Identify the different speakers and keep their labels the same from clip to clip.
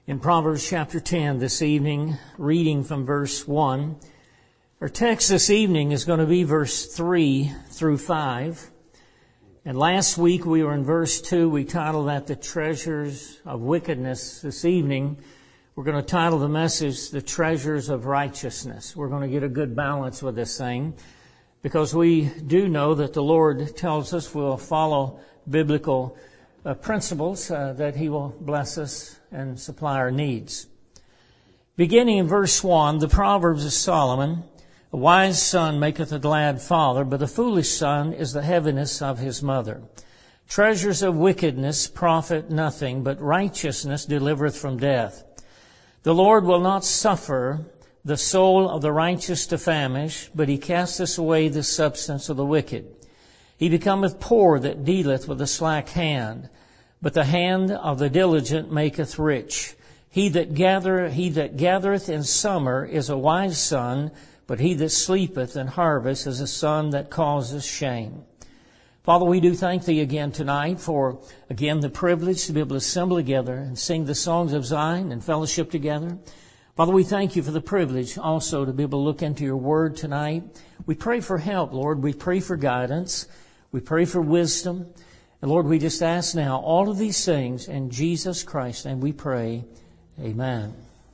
Speaker 1: in Proverbs chapter 10 this evening, reading from verse 1. Our text this evening is going to be verse 3 through 5. And last week we were in verse 2. We titled that The Treasures of Wickedness. This evening we're going to title the message, The Treasures of Righteousness. We're going to get a good balance with this thing because we do know that the Lord tells us we'll follow biblical principles, that He will bless us and supply our needs. Beginning in verse 1, the Proverbs of Solomon, a wise son maketh a glad father, but a foolish son is the heaviness of his mother. Treasures of wickedness profit nothing, but righteousness delivereth from death. The Lord will not suffer the soul of the righteous to famish, but He casteth away the substance of the wicked. He becometh poor that dealeth with a slack hand, but the hand of the diligent maketh rich. He that gathereth in summer is a wise son, but he that sleepeth in harvest is a son that causeth shame. Father, we do thank Thee again tonight for, again, the privilege to be able to assemble together and sing the songs of Zion and fellowship together. Father, we thank You for the privilege also to be able to look into Your Word tonight. We pray for help, Lord. We pray for guidance. We pray for wisdom. And Lord, we just ask now all of these things in Jesus Christ's name we pray. Amen.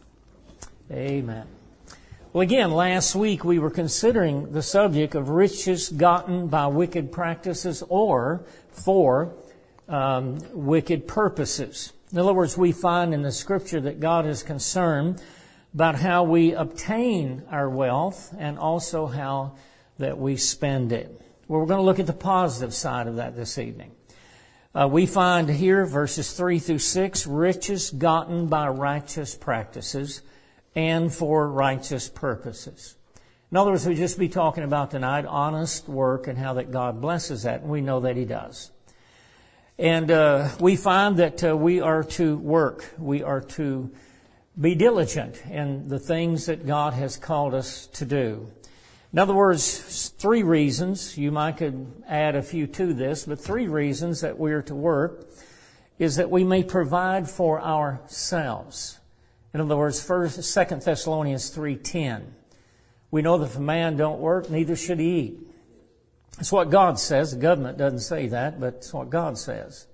Speaker 1: Amen. Well, again, last week we were considering the subject of riches gotten by wicked practices or for wicked purposes. In other words, we find in the Scripture that God is concerned about how we obtain our wealth and also how that we spend it. Well, we're going to look at the positive side of that this evening. We find here, verses 3 through 6, riches gotten by righteous practices and for righteous purposes. In other words, we'll just be talking about tonight honest work and how that God blesses that, and we know that He does. And we find that we are to work. We are to be diligent in the things that God has called us to do. In other words, 3 reasons, you might could add a few to this, but 3 reasons that we are to work is that we may provide for ourselves. In other words, 2 Thessalonians 3:10. We know that if a man don't work, neither should he eat. That's what God says. The government doesn't say that, but it's what God says.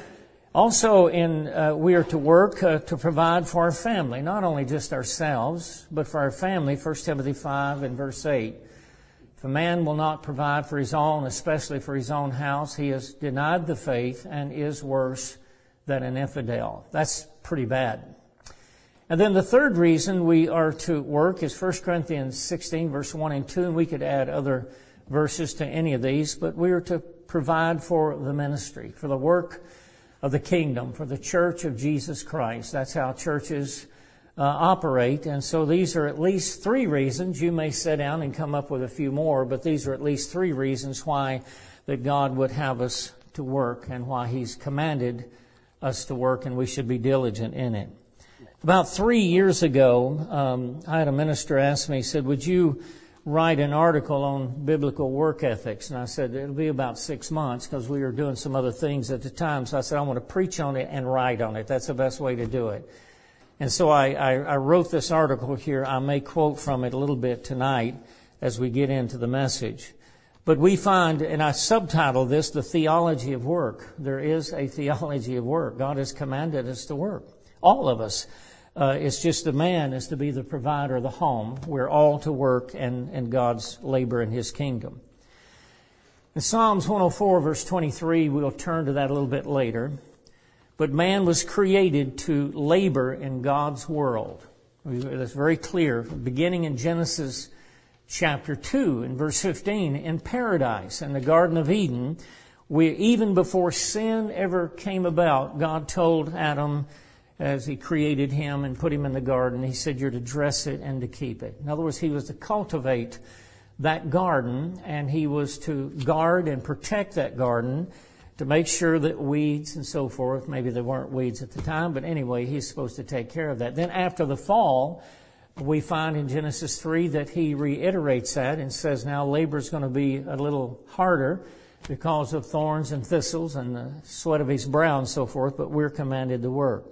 Speaker 1: Also, we are to work to provide for our family, not only just ourselves, but for our family. 1 Timothy 5 and verse 8. If a man will not provide for his own, especially for his own house, he has denied the faith and is worse than an infidel. That's pretty bad. And then the third reason we are to work is 1 Corinthians 16, verse 1 and 2, and we could add other verses to any of these, but we are to provide for the ministry, for the work of the kingdom, for the church of Jesus Christ. That's how churches operate. And so these are at least 3 reasons. You may sit down and come up with a few more, but these are at least 3 reasons why that God would have us to work and why He's commanded us to work, and we should be diligent in it. About 3 years ago, I had a minister ask me, he said, would you write an article on biblical work ethics? And I said, it'll be about 6 months because we were doing some other things at the time. So I said, I want to preach on it and write on it. That's the best way to do it. And so I wrote this article here. I may quote from it a little bit tonight as we get into the message. But we find, and I subtitled this, The Theology of Work. There is a theology of work. God has commanded us to work. All of us. It's just the man is to be the provider of the home. We're all to work and God's labor in His kingdom. In Psalms 104, verse 23, we'll turn to that a little bit later. But man was created to labor in God's world. That's very clear. Beginning in Genesis chapter 2, in verse 15, in paradise, in the Garden of Eden, even before sin ever came about, God told Adam, as He created him and put him in the garden, He said, you're to dress it and to keep it. In other words, He was to cultivate that garden, and He was to guard and protect that garden, to make sure that weeds and so forth, maybe there weren't weeds at the time, but anyway, He's supposed to take care of that. Then after the fall, we find in Genesis 3 that He reiterates that and says now labor is going to be a little harder because of thorns and thistles and the sweat of His brow and so forth, but we're commanded to work.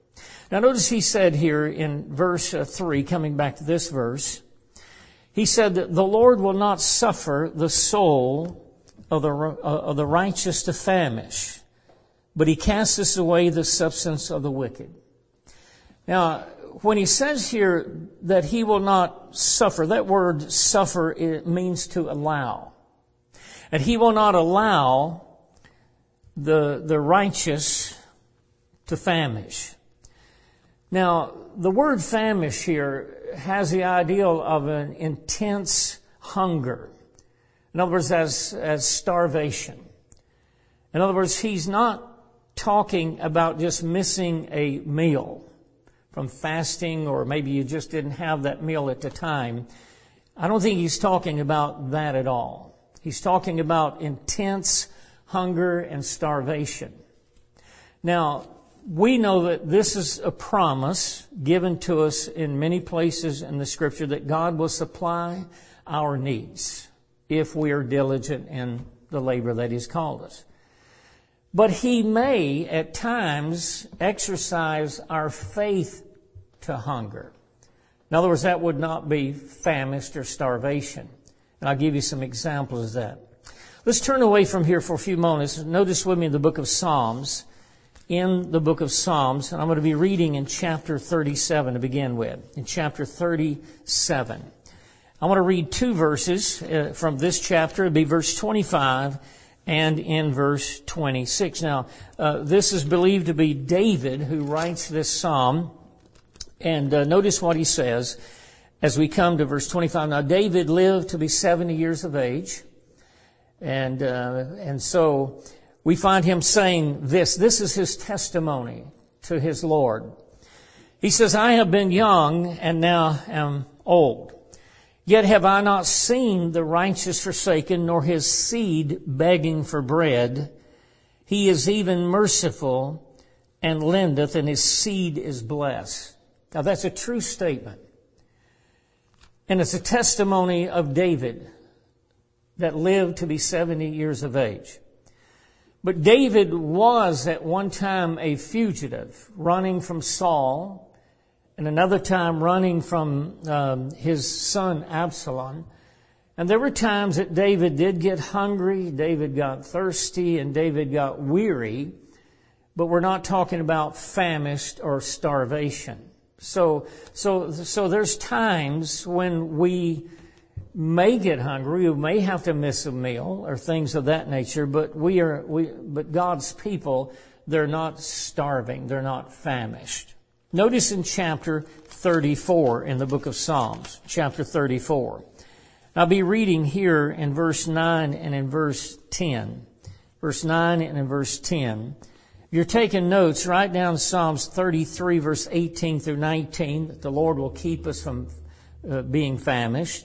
Speaker 1: Now notice he said here in verse 3, coming back to this verse, he said that the Lord will not suffer the soul of the righteous to famish, but he casteth away the substance of the wicked. Now, when he says here that he will not suffer, that word suffer, it means to allow. And he will not allow the righteous to famish. Now, the word famish here has the ideal of an intense hunger. In other words, as starvation. In other words, he's not talking about just missing a meal from fasting, or maybe you just didn't have that meal at the time. I don't think he's talking about that at all. He's talking about intense hunger and starvation. Now, we know that this is a promise given to us in many places in the Scripture that God will supply our needs if we are diligent in the labor that He's called us. But He may, at times, exercise our faith to hunger. In other words, that would not be famished or starvation. And I'll give you some examples of that. Let's turn away from here for a few moments. Notice with me in the book of Psalms. In the book of Psalms, and I'm going to be reading in chapter 37 to begin with. In chapter 37. I want to read two verses from this chapter. It'll be verse 25 and in verse 26. Now, this is believed to be David who writes this psalm. And notice what he says as we come to verse 25. Now, David lived to be 70 years of age. And so we find him saying this. This is his testimony to his Lord. He says, I have been young and now am old. Yet have I not seen the righteous forsaken, nor his seed begging for bread. He is even merciful and lendeth, and his seed is blessed. Now that's a true statement. And it's a testimony of David that lived to be 70 years of age. But David was at one time a fugitive, running from Saul, and another time running from his son Absalom. And there were times that David did get hungry, David got thirsty, and David got weary, but we're not talking about famished or starvation. So there's times when we may get hungry, we may have to miss a meal or things of that nature, but but God's people, they're not starving, they're not famished. Notice in chapter 34 in the book of Psalms, chapter 34. I'll be reading here in verse 9 and in verse 10. Verse 9 and in verse 10. If you're taking notes, write down Psalms 33 verse 18 through 19, that the Lord will keep us from being famished.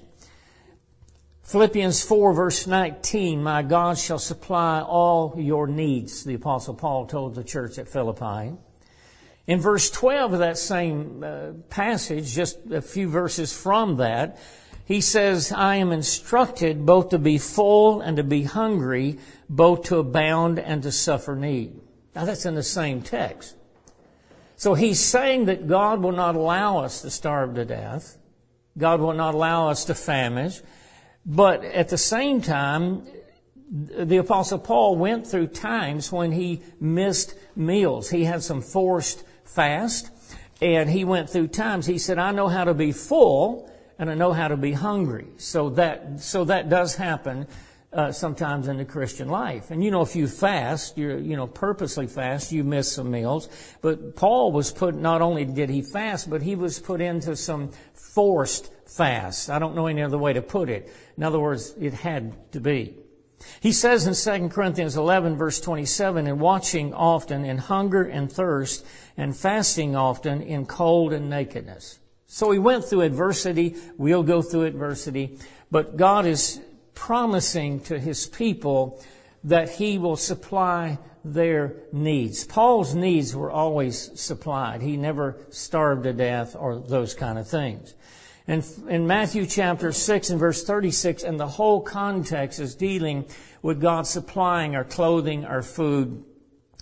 Speaker 1: Philippians 4 verse 19, my God shall supply all your needs, the Apostle Paul told the church at Philippi. In verse 12 of that same passage, just a few verses from that, he says, I am instructed both to be full and to be hungry, both to abound and to suffer need. Now that's in the same text. So he's saying that God will not allow us to starve to death. God will not allow us to famish. But at the same time, the Apostle Paul went through times when he missed meals. He had some forced fast, and he went through times. He said, I know how to be full, and I know how to be hungry. So that does happen sometimes in the Christian life. And if you fast, purposely fast, you miss some meals. But Paul was put, not only did he fast, but he was put into some forced fast. I don't know any other way to put it. In other words, it had to be. He says in 2 Corinthians 11 verse 27, and watching often in hunger and thirst, and fasting often in cold and nakedness. So he went through adversity. We'll go through adversity. But God is promising to His people that He will supply their needs. Paul's needs were always supplied. He never starved to death or those kind of things. And in Matthew chapter 6 and verse 36, and the whole context is dealing with God supplying our clothing, our food,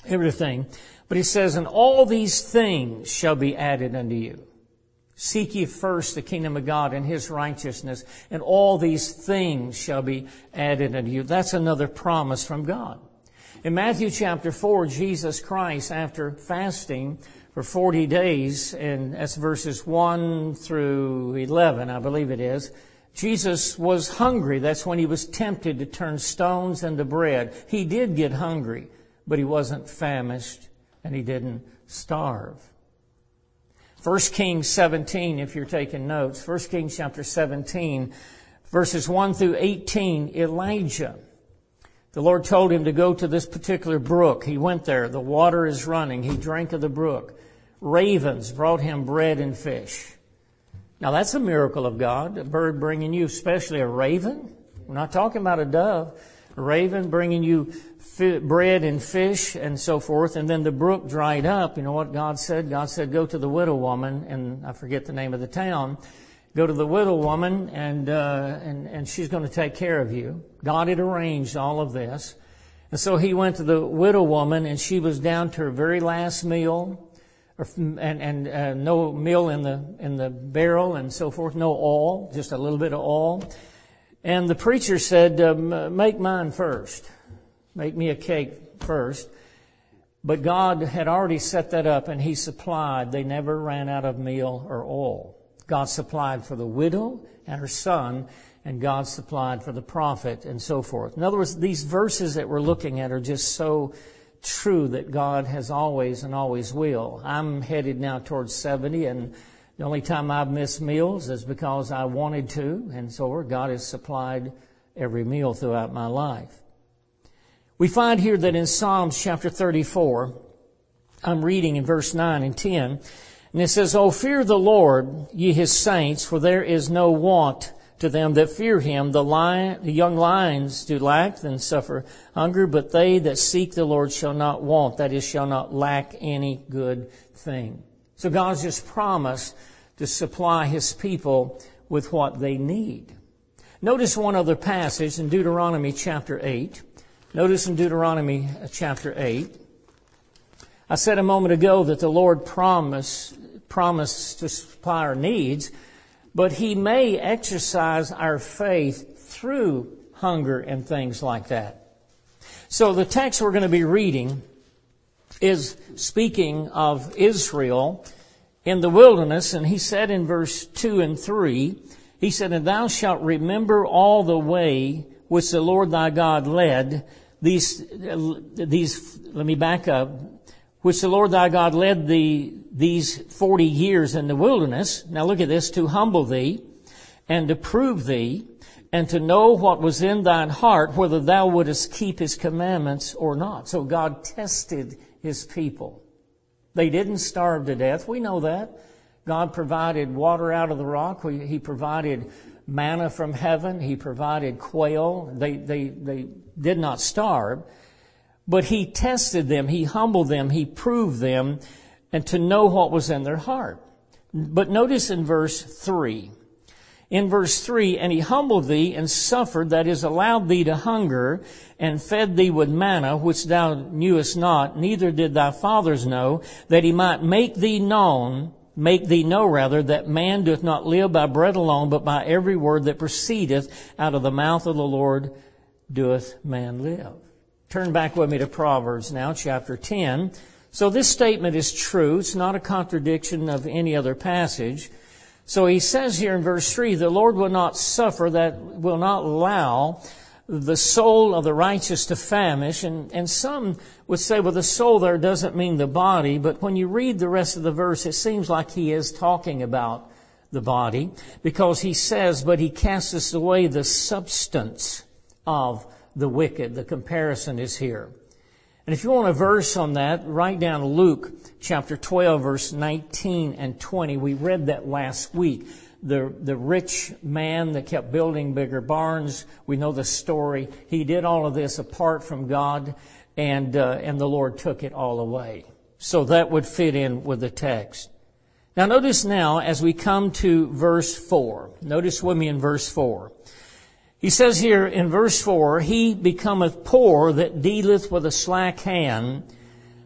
Speaker 1: everything. But he says, and all these things shall be added unto you. Seek ye first the kingdom of God and His righteousness, and all these things shall be added unto you. That's another promise from God. In Matthew chapter 4, Jesus Christ, after fasting for 40 days, and that's verses 1 through 11, I believe it is, Jesus was hungry. That's when He was tempted to turn stones into bread. He did get hungry, but He wasn't famished, and He didn't starve. 1 Kings 17, if you're taking notes, 1 Kings chapter 17, verses 1 through 18, Elijah. The Lord told him to go to this particular brook. He went there. The water is running. He drank of the brook. Ravens brought him bread and fish. Now that's a miracle of God, a bird bringing you, especially a raven. We're not talking about a dove. A raven bringing you bread and fish and so forth. And then the brook dried up. You know what God said? God said, go to the widow woman, and I forget the name of the town. Go to the widow woman, and she's going to take care of you. God had arranged all of this. And so he went to the widow woman, and she was down to her very last meal, and no meal in the barrel and so forth, no oil, just a little bit of oil. And the preacher said, make mine first. Make me a cake first. But God had already set that up, and He supplied. They never ran out of meal or oil. God supplied for the widow and her son, and God supplied for the prophet and so forth. In other words, these verses that we're looking at are just so true that God has always and always will. I'm headed now towards 70, and the only time I've missed meals is because I wanted to, and so God has supplied every meal throughout my life. We find here that in Psalms chapter 34, I'm reading in verse 9 and 10, and it says, O fear the Lord, ye His saints, for there is no want to them that fear Him. The young lions do lack and suffer hunger, but they that seek the Lord shall not want, that is, shall not lack any good thing. So God's just promised to supply His people with what they need. Notice one other passage in Deuteronomy chapter 8. Notice in Deuteronomy chapter 8. I said a moment ago that the Lord promised to supply our needs, but He may exercise our faith through hunger and things like that. So the text we're going to be reading is speaking of Israel in the wilderness, and He said in verse 2 and 3, He said, And thou shalt remember all the way which the Lord thy God led let me back up, which the Lord thy God led these 40 years in the wilderness. Now look at this, to humble thee and to prove thee and to know what was in thine heart, whether thou wouldest keep His commandments or not. So God tested His people. They didn't starve to death. We know that. God provided water out of the rock. He provided manna from heaven. He provided quail. They did not starve. But He tested them. He humbled them. He proved them, and to know what was in their heart. But notice in verse 3. In verse 3, And He humbled thee and suffered, that is, allowed thee to hunger, and fed thee with manna, which thou knewest not, neither did thy fathers know, that He might make thee know that man doth not live by bread alone, but by every word that proceedeth out of the mouth of the Lord doeth man live. Turn back with me to Proverbs now, chapter 10. So this statement is true. It's not a contradiction of any other passage. So he says here in verse 3, the Lord will not suffer, that will not allow the soul of the righteous to famish. And some would say, well, the soul there doesn't mean the body. But when you read the rest of the verse, it seems like he is talking about the body. Because he says, but He casteth away the substance of the wicked. The comparison is here. And if you want a verse on that, write down Luke chapter 12, verse 19 and 20. We read that last week. The rich man that kept building bigger barns, we know the story. He did all of this apart from God, and the Lord took it all away. So that would fit in with the text. Now notice now as we come to verse 4. Notice with me in verse 4. He says here in verse 4, He becometh poor that dealeth with a slack hand,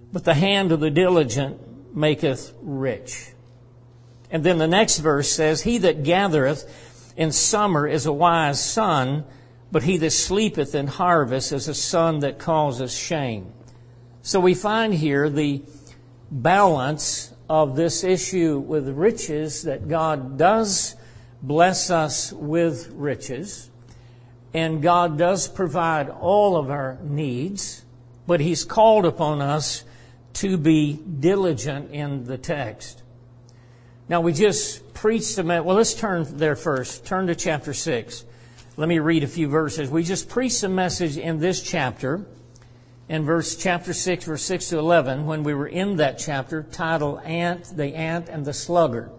Speaker 1: but the hand of the diligent maketh rich. And then the next verse says, he that gathereth in summer is a wise son, but he that sleepeth in harvest is a son that causeth shame. So we find here the balance of this issue with riches, that God does bless us with riches, and God does provide all of our needs, but He's called upon us to be diligent in the text. Now we just preached well, let's turn there first. Turn to chapter 6. Let me read a few verses. We just preached a message in this chapter, in chapter 6, verse 6 to 11, when we were in that chapter, titled The Ant and the Sluggard.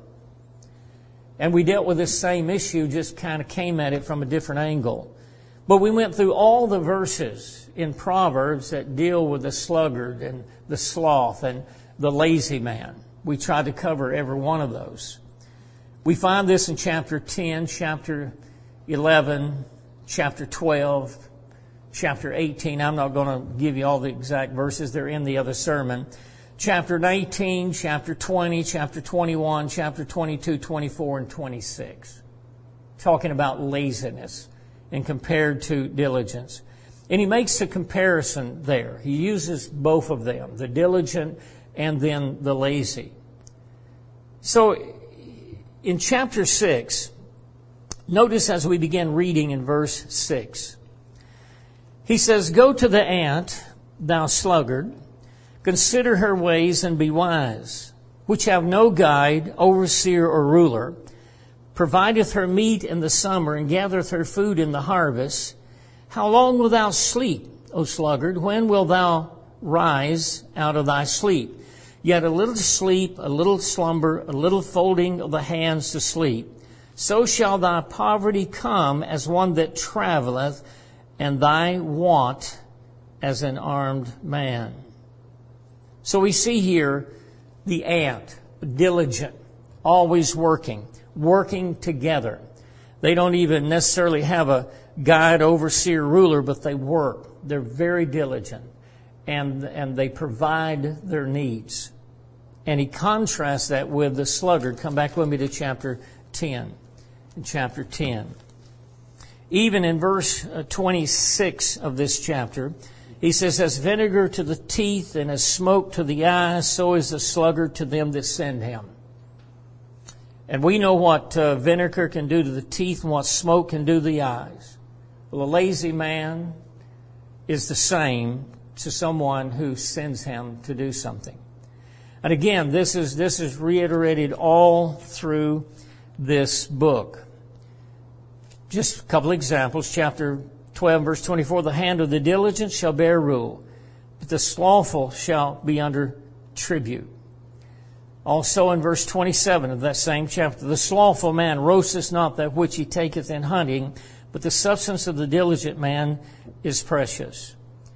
Speaker 1: And we dealt with this same issue, just kind of came at it from a different angle. But we went through all the verses in Proverbs that deal with the sluggard and the sloth and the lazy man. We tried to cover every one of those. We find this in chapter 10, chapter 11, chapter 12, chapter 18. I'm not going to give you all the exact verses. They're in the other sermon. Chapter 19, chapter 20, chapter 21, chapter 22, 24, and 26. Talking about laziness and compared to diligence. And he makes a comparison there. He uses both of them, the diligent and then the lazy. So in chapter 6, notice as we begin reading in verse 6, he says, go to the ant, thou sluggard, consider her ways and be wise, which have no guide, overseer, or ruler, provideth her meat in the summer, and gathereth her food in the harvest. How long wilt thou sleep, O sluggard? When wilt thou rise out of thy sleep? Yet a little sleep, a little slumber, a little folding of the hands to sleep. So shall thy poverty come as one that travelleth, and thy want as an armed man. So we see here the ant, diligent, always working together. They don't even necessarily have a guide, overseer, ruler, but they work. They're very diligent, and they provide their needs. And he contrasts that with the sluggard. Come back with me to chapter 10. In chapter 10. Even in verse 26 of this chapter, he says, as vinegar to the teeth and as smoke to the eyes, so is the sluggard to them that send him. And we know what vinegar can do to the teeth and what smoke can do to the eyes. Well, a lazy man is the same to someone who sends him to do something. And again, this is reiterated all through this book. Just a couple examples. Chapter 12, verse 24, the hand of the diligent shall bear rule, but the slothful shall be under tribute. Also in verse 27 of that same chapter, the slothful man roasteth not that which he taketh in hunting, but the substance of the diligent man is precious.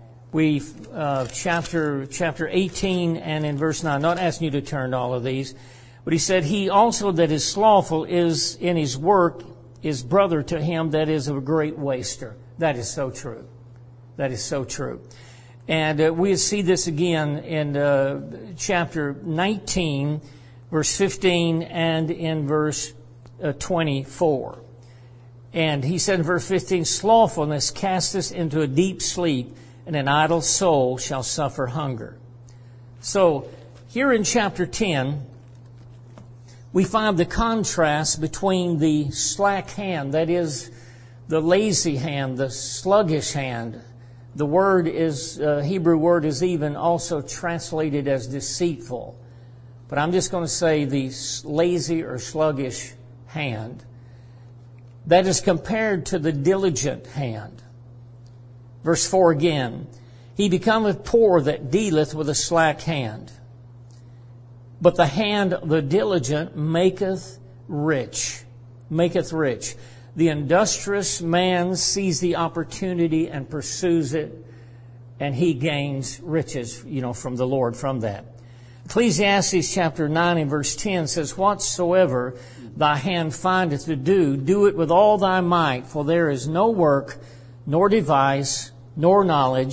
Speaker 1: Chapter 18 and in verse 9, not asking you to turn to all of these, but he said, he also that is slothful is in his work is brother to him that is a great waster. That is so true. That is so true. And we see this again in chapter 19, verse 15, and in verse 24. And he said in verse 15, slothfulness casteth into a deep sleep, and an idle soul shall suffer hunger. So here in chapter 10, we find the contrast between the slack hand, that is, the lazy hand, the sluggish hand. The word is, Hebrew word is even also translated as deceitful. But I'm just going to say the lazy or sluggish hand. That is compared to the diligent hand. Verse 4 again, he becometh poor that dealeth with a slack hand. But the hand of the diligent maketh rich. Maketh rich. The industrious man sees the opportunity and pursues it, and he gains riches, from the Lord from that. Ecclesiastes chapter 9 and verse 10 says, whatsoever thy hand findeth to do, do it with all thy might, for there is no work, nor device, nor knowledge,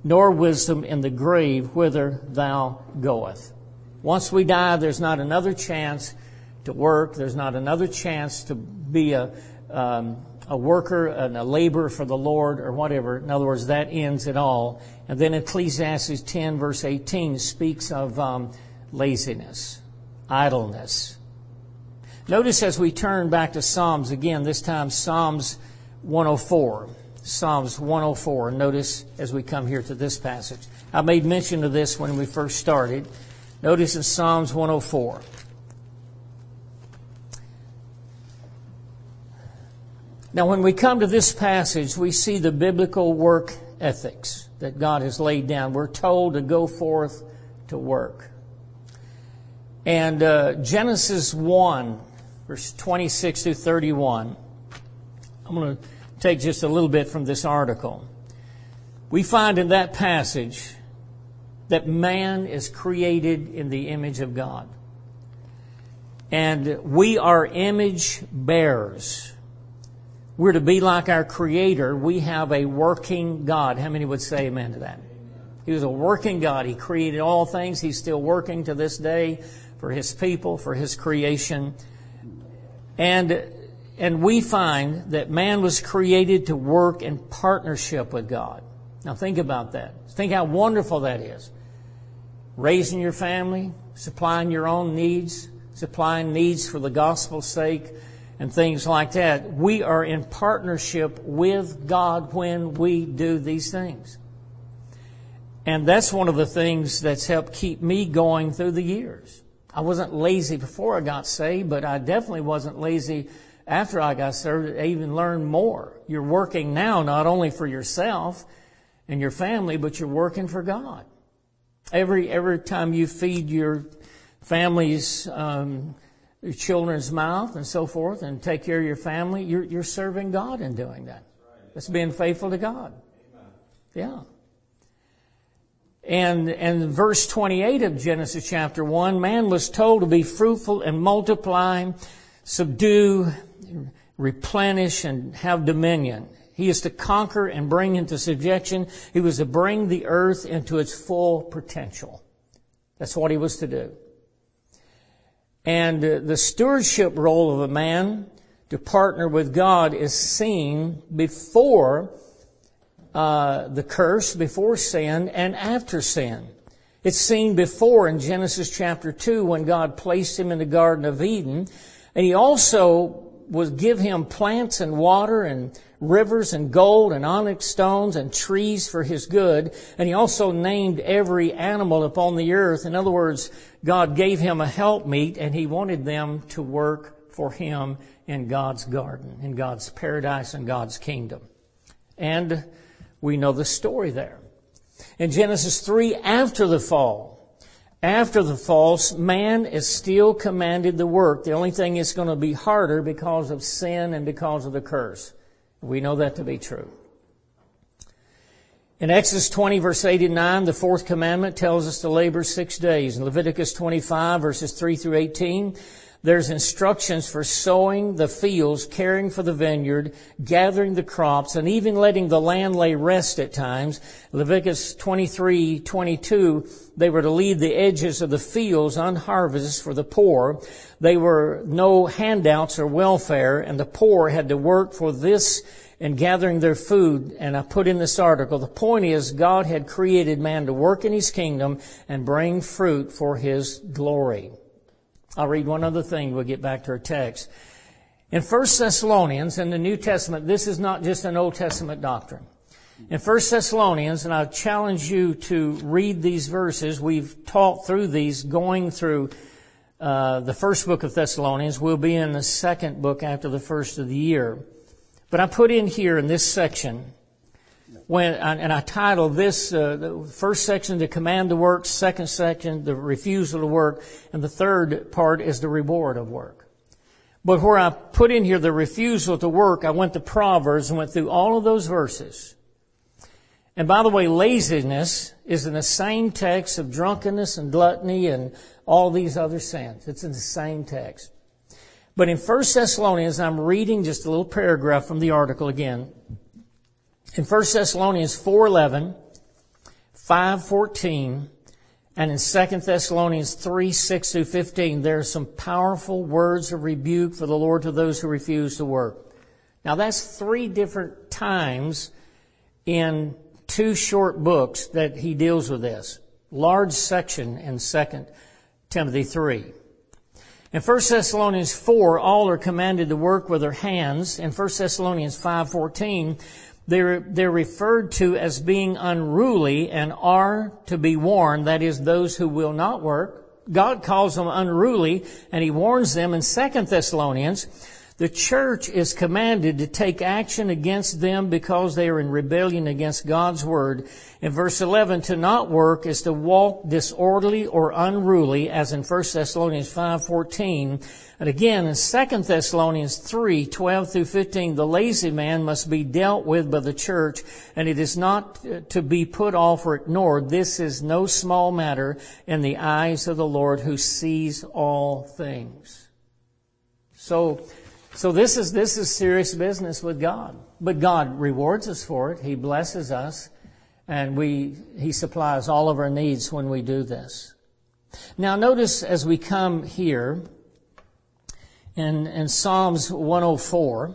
Speaker 1: nor wisdom in the grave whither thou goest. Once we die, there's not another chance to work. There's not another chance to be a worker and a laborer for the Lord or whatever. In other words, that ends it all. And then Ecclesiastes 10 verse 18 speaks of laziness, idleness. Notice as we turn back to Psalms again, this time Psalms 104. Psalms 104. Notice as we come here to this passage. I made mention of this when we first started. Notice in Psalms 104. Now, when we come to this passage, we see the biblical work ethics that God has laid down. We're told to go forth to work. And Genesis 1, verse 26 through 31, I'm going to take just a little bit from this article. We find in that passage that man is created in the image of God. And we are image bearers. We're to be like our Creator. We have a working God. How many would say amen to that? He was a working God. He created all things. He's still working to this day for His people, for His creation. And we find that man was created to work in partnership with God. Now think about that. Think how wonderful that is. Raising your family, supplying your own needs, supplying needs for the gospel's sake, and things like that. We are in partnership with God when we do these things. And that's one of the things that's helped keep me going through the years. I wasn't lazy before I got saved, but I definitely wasn't lazy after I got saved. I even learned more. You're working now not only for yourself and your family, but you're working for God. Every time you feed your family's your children's mouth and so forth and take care of your family, you're serving God in doing that. That's being faithful to God. Yeah. And verse 28 of Genesis chapter 1, man was told to be fruitful and multiply, subdue, replenish, and have dominion. He is to conquer and bring into subjection. He was to bring the earth into its full potential. That's what he was to do. And the stewardship role of a man to partner with God is seen before the curse, before sin, and after sin. It's seen before in Genesis chapter 2 when God placed him in the Garden of Eden. And He also would give him plants and water and rivers and gold and onyx stones and trees for his good. And He also named every animal upon the earth. In other words, God gave him a helpmeet, and He wanted them to work for Him in God's garden, in God's paradise, and God's kingdom. And we know the story there. In Genesis 3, after the fall, man is still commanded to work. The only thing is going to be harder because of sin and because of the curse. We know that to be true. In Exodus 20, verse 8 and 9, the fourth commandment tells us to labor 6 days. In Leviticus 25, verses 3 through 18, there's instructions for sowing the fields, caring for the vineyard, gathering the crops, and even letting the land lay rest at times. Leviticus 23:22, they were to leave the edges of the fields unharvested for the poor. They were no handouts or welfare, and the poor had to work for this in gathering their food. And I put in this article, the point is God had created man to work in His kingdom and bring fruit for His glory. I'll read one other thing. We'll get back to our text. In 1 Thessalonians, in the New Testament, this is not just an Old Testament doctrine. In 1 Thessalonians, and I challenge you to read these verses. We've taught through these, going through the first book of Thessalonians. We'll be in the second book after the first of the year. But I put in here in this section, and I titled this, the first section, the command to work, second section, the refusal to work, and the third part is the reward of work. But where I put in here the refusal to work, I went to Proverbs and went through all of those verses. And by the way, laziness is in the same text of drunkenness and gluttony and all these other sins. It's in the same text. But in 1 Thessalonians, I'm reading just a little paragraph from the article again. In 1 Thessalonians 4:11, 5:14, and in 2 Thessalonians 3:6 through 15, there are some powerful words of rebuke for the Lord to those who refuse to work. Now that's 3 different times in 2 short books that he deals with this. Large section in 2 Timothy 3. In 1 Thessalonians 4, all are commanded to work with their hands. In 1 Thessalonians 5:14, they're referred to as being unruly and are to be warned, that is, those who will not work. God calls them unruly, and he warns them. In 2 Thessalonians, the church is commanded to take action against them because they are in rebellion against God's word. In verse 11, to not work is to walk disorderly or unruly, as in 1 Thessalonians 5:14. And again, in 2 Thessalonians 3:12 through 15, the lazy man must be dealt with by the church, and it is not to be put off or ignored. This is no small matter in the eyes of the Lord, who sees all things. So this is serious business with God. But God rewards us for it. He blesses us, and He supplies all of our needs when we do this. Now notice as we come here in Psalms 104,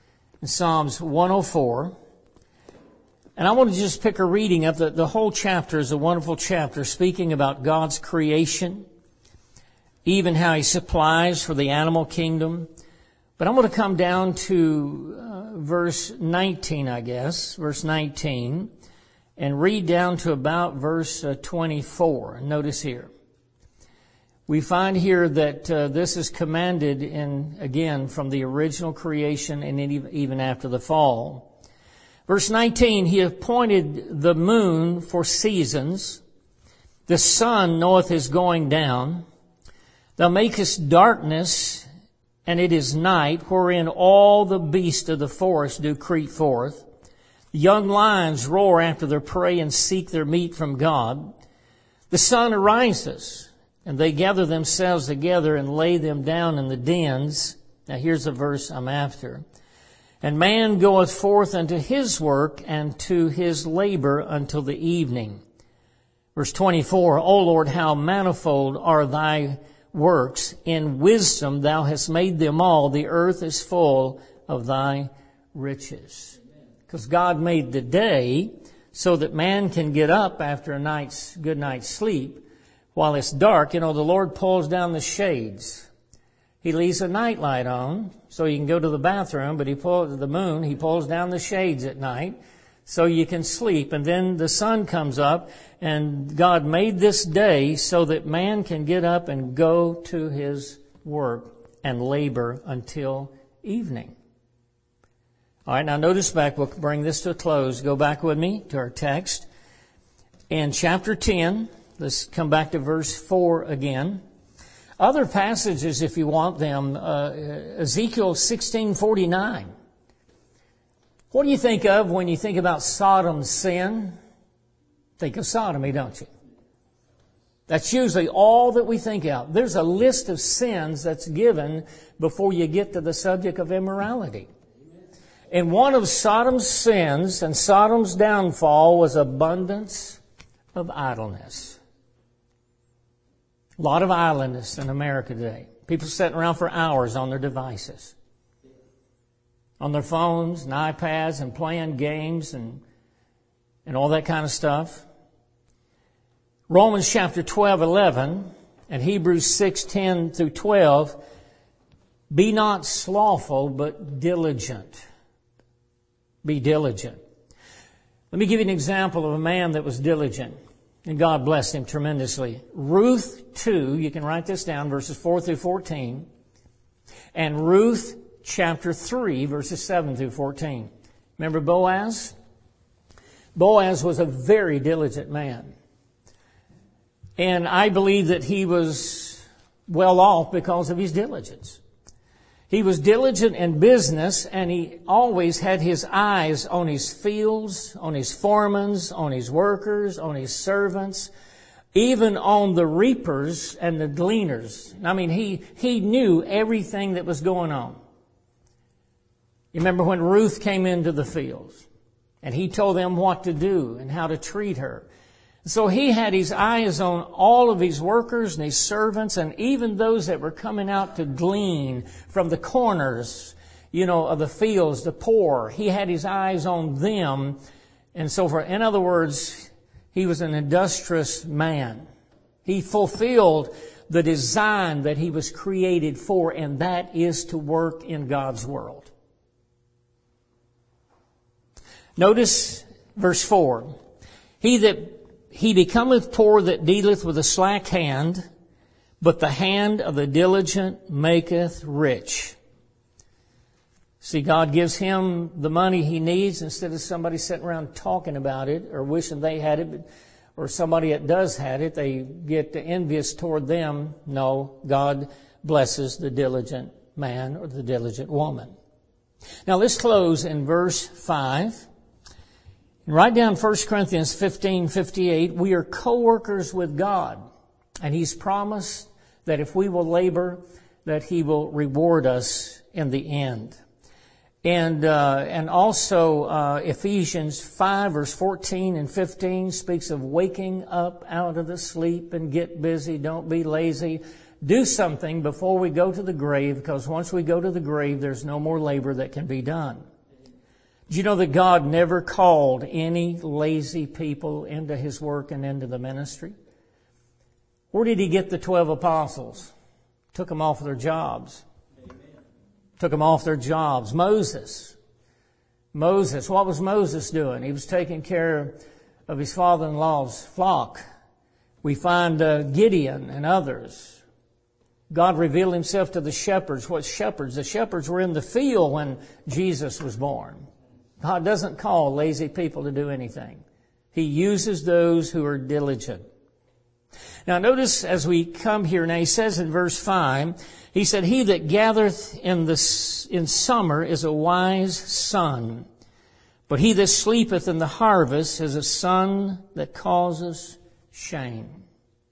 Speaker 1: and I want to just pick a reading of the whole chapter is a wonderful chapter speaking about God's creation, even how He supplies for the animal kingdom. But I'm going to come down to verse 19, verse 19, and read down to about verse 24. Notice here. We find here that this is commanded again from the original creation and even after the fall. Verse 19, He appointed the moon for seasons. The sun knoweth his going down. Thou makest darkness, and it is night, wherein all the beasts of the forest do creep forth. The young lions roar after their prey and seek their meat from God. The sun arises, and they gather themselves together and lay them down in the dens. Now here's the verse I'm after. And man goeth forth unto his work and to his labor until the evening. Verse 24, O Lord, how manifold are thy works. In wisdom thou hast made them all. The earth is full of thy riches. Because God made the day so that man can get up after a good night's sleep. While it's dark, the Lord pulls down the shades. He leaves a nightlight on so you can go to the bathroom, but He pulls down the shades at night so you can sleep. And then the sun comes up, and God made this day so that man can get up and go to his work and labor until evening. All right, now notice back. We'll bring this to a close. Go back with me to our text. In chapter 10, let's come back to verse 4 again. Other passages, if you want them, Ezekiel 16:49. What do you think of when you think about Sodom's sin? Think of sodomy, don't you? That's usually all that we think of. There's a list of sins that's given before you get to the subject of immorality. And one of Sodom's sins and Sodom's downfall was abundance of idleness. A lot of idleness in America today. People sitting around for hours on their devices, on their phones and iPads, and playing games and all that kind of stuff. Romans chapter 12:11 and Hebrews 6:10 through 12. Be not slothful, but diligent. Be diligent. Let me give you an example of a man that was diligent, and God blessed him tremendously. Ruth 2, you can write this down, verses 4 through 14, and Ruth chapter 3, verses 7 through 14. Remember Boaz? Boaz was a very diligent man. And I believe that he was well off because of his diligence. He was diligent in business, and he always had his eyes on his fields, on his foremen, on his workers, on his servants, even on the reapers and the gleaners. I mean, he knew everything that was going on. You remember when Ruth came into the fields, and he told them what to do and how to treat her. So he had his eyes on all of his workers and his servants and even those that were coming out to glean from the corners, of the fields, the poor. He had his eyes on them and so forth. In other words, he was an industrious man. He fulfilled the design that he was created for, and that is to work in God's world. Notice verse 4. He becometh poor that dealeth with a slack hand, but the hand of the diligent maketh rich. See, God gives him the money he needs instead of somebody sitting around talking about it or wishing they had it, or somebody that does have it, they get envious toward them. No, God blesses the diligent man or the diligent woman. Now let's close in verse 5. And write down 1 Corinthians 15:58. We are co-workers with God, and He's promised that if we will labor, that He will reward us in the end. And also Ephesians 5 verse 14 and 15 speaks of waking up out of the sleep and get busy. Don't be lazy. Do something before we go to the grave, because once we go to the grave, there's no more labor that can be done. Do you know that God never called any lazy people into His work and into the ministry? Where did He get the 12 apostles? Took them off their jobs. Took them off their jobs. Moses, what was Moses doing? He was taking care of his father-in-law's flock. We find Gideon and others. God revealed Himself to the shepherds. What shepherds? The shepherds were in the field when Jesus was born. God doesn't call lazy people to do anything. He uses those who are diligent. Now notice as we come here, now He says in verse 5, He said, He that gathereth in summer is a wise son, but he that sleepeth in the harvest is a son that causes shame.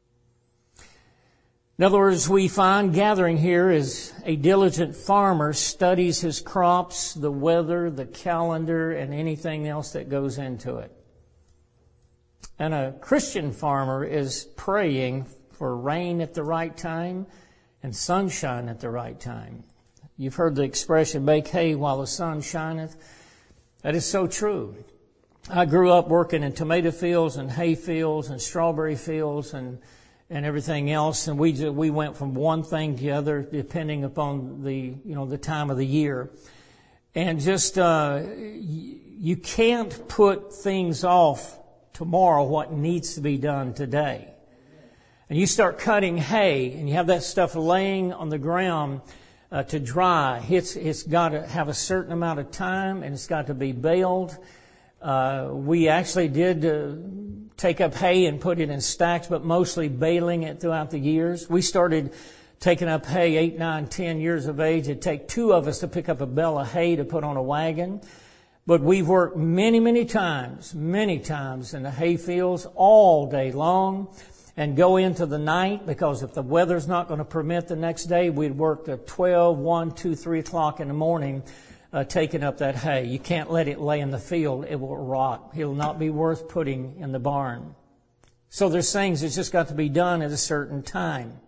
Speaker 1: In other words, we find gathering here is a diligent farmer studies his crops, the weather, the calendar, and anything else that goes into it. And a Christian farmer is praying for rain at the right time and sunshine at the right time. You've heard the expression, bake hay while the sun shineth. That is so true. I grew up working in tomato fields and hay fields and strawberry fields and everything else, and we went from one thing to the other depending upon the time of the year. And just you can't put things off tomorrow what needs to be done today. And you start cutting hay and you have that stuff laying on the ground to dry. It's got to have a certain amount of time and it's got to be baled. We actually did take up hay and put it in stacks, but mostly baling it throughout the years. We started taking up hay 8, 9, 10 years of age. It'd take 2 of us to pick up a bale of hay to put on a wagon. But we've worked many times in the hay fields all day long and go into the night, because if the weather's not going to permit the next day, we'd work at 12, 1, 2, 3 o'clock in the morning taking up that hay. You can't let it lay in the field. It will rot. It'll not be worth putting in the barn. So there's things that's just got to be done at a certain time.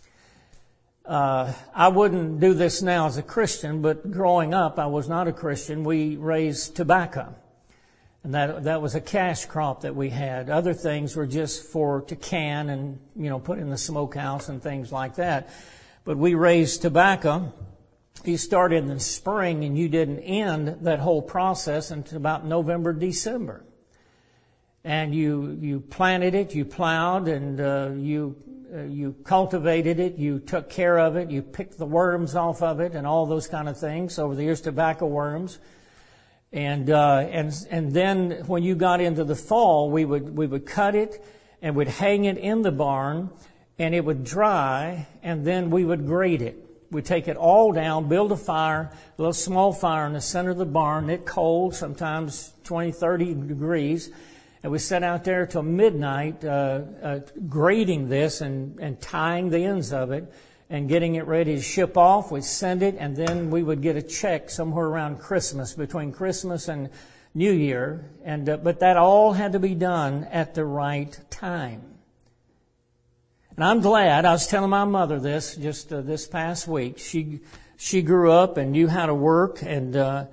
Speaker 1: I wouldn't do this now as a Christian, but growing up, I was not a Christian. We raised tobacco. And that was a cash crop that we had. Other things were just to can and, put in the smokehouse and things like that. But we raised tobacco. You started in the spring and you didn't end that whole process until about November, December. And you planted it, you plowed, and you cultivated it, you took care of it, you picked the worms off of it and all those kind of things. Over the years, tobacco worms. And then when you got into the fall, we would cut it and we'd hang it in the barn and it would dry, and then we would grate it. We'd take it all down, build a fire, a little small fire in the center of the barn, it cold, sometimes 20, 30 degrees. And we sat out there till midnight, grating this and tying the ends of it and getting it ready to ship off. We'd send it, and then we would get a check somewhere around Christmas, between Christmas and New Year, but that all had to be done at the right time. And I'm glad. I was telling my mother this just this past week. She grew up and knew how to work, and of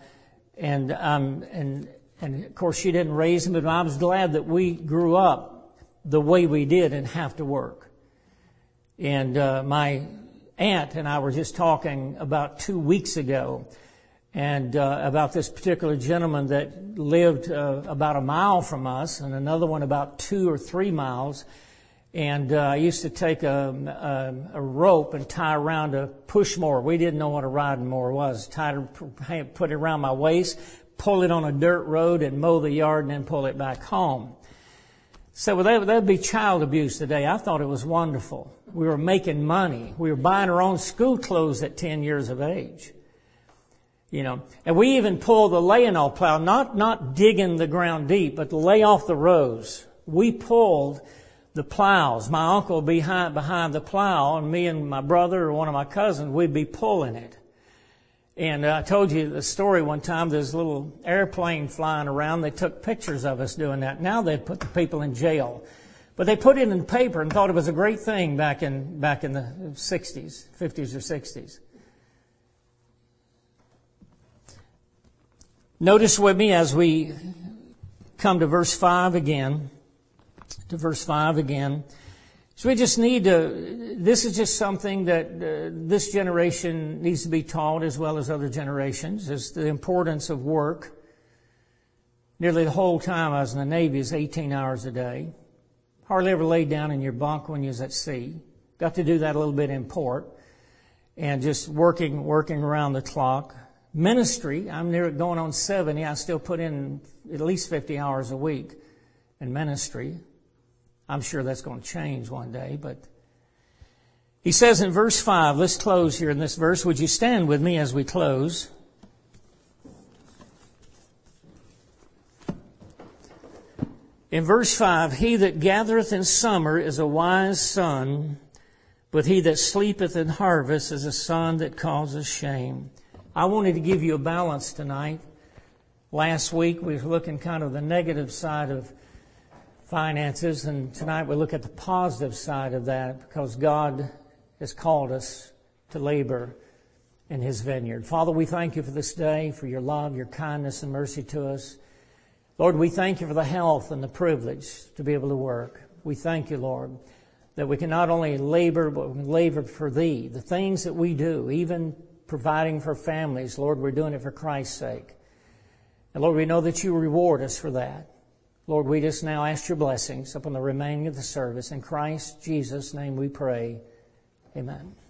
Speaker 1: course she didn't raise me, but I was glad that we grew up the way we did and have to work. And my aunt and I were just talking about 2 weeks ago, and about this particular gentleman that lived about a mile from us, and another one about 2 or 3 miles. And I used to take a rope and tie around a push mower. We didn't know what a riding mower was. Put it around my waist, pull it on a dirt road, and mow the yard, and then pull it back home. So that would be child abuse today. I thought it was wonderful. We were making money. We were buying our own school clothes at 10 years of age. You know, and we even pulled the lay-off plow, not digging the ground deep, but to lay off the rows. We pulled the plows. My uncle would be behind the plow, and me and my brother or one of my cousins, we'd be pulling it. And I told you the story one time. There's a little airplane flying around. They took pictures of us doing that. Now they'd put the people in jail. But they put it in the paper and thought it was a great thing back in the 60s, 50s or 60s. Notice with me as we come to verse 5 again. So we just need to, this is just something that this generation needs to be taught as well as other generations, is the importance of work. Nearly the whole time I was in the Navy is 18 hours a day. Hardly ever laid down in your bunk when you was at sea. Got to do that a little bit in port. And just working around the clock. Ministry, I'm near going on 70. I still put in at least 50 hours a week in ministry. I'm sure that's going to change one day, but he says in verse 5, let's close here in this verse. Would you stand with me as we close? In verse 5, he that gathereth in summer is a wise son, but he that sleepeth in harvest is a son that causes shame. I wanted to give you a balance tonight. Last week we were looking kind of the negative side of finances, and tonight we look at the positive side of that, because God has called us to labor in His vineyard. Father, we thank You for this day, for Your love, Your kindness and mercy to us. Lord, we thank You for the health and the privilege to be able to work. We thank You, Lord, that we can not only labor, but we can labor for Thee. The things that we do, even providing for families, Lord, we're doing it for Christ's sake. And Lord, we know that You reward us for that. Lord, we just now ask Your blessings upon the remaining of the service. In Christ Jesus' name we pray. Amen.